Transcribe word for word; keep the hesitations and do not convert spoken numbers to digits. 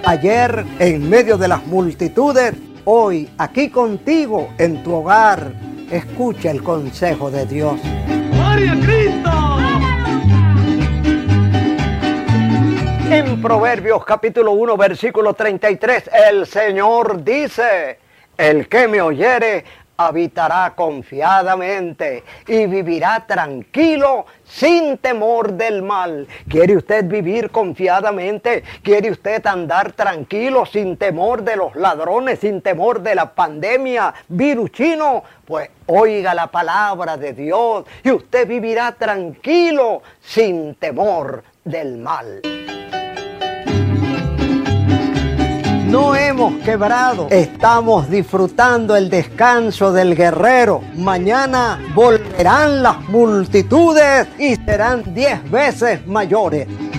Ayer en medio de las multitudes, hoy aquí contigo en tu hogar. Escucha el consejo de Dios. ¡Gloria a Cristo! En Proverbios capítulo uno, versículo treinta y tres, el Señor dice: el que me oyere habitará confiadamente y vivirá tranquilo sin temor del mal. ¿Quiere usted vivir confiadamente? ¿Quiere usted andar tranquilo sin temor de los ladrones, sin temor de la pandemia virus chino? Pues oiga la palabra de Dios y usted vivirá tranquilo sin temor del mal. No hemos quebrado, estamos disfrutando el descanso del guerrero. Mañana volverán las multitudes y serán diez veces mayores.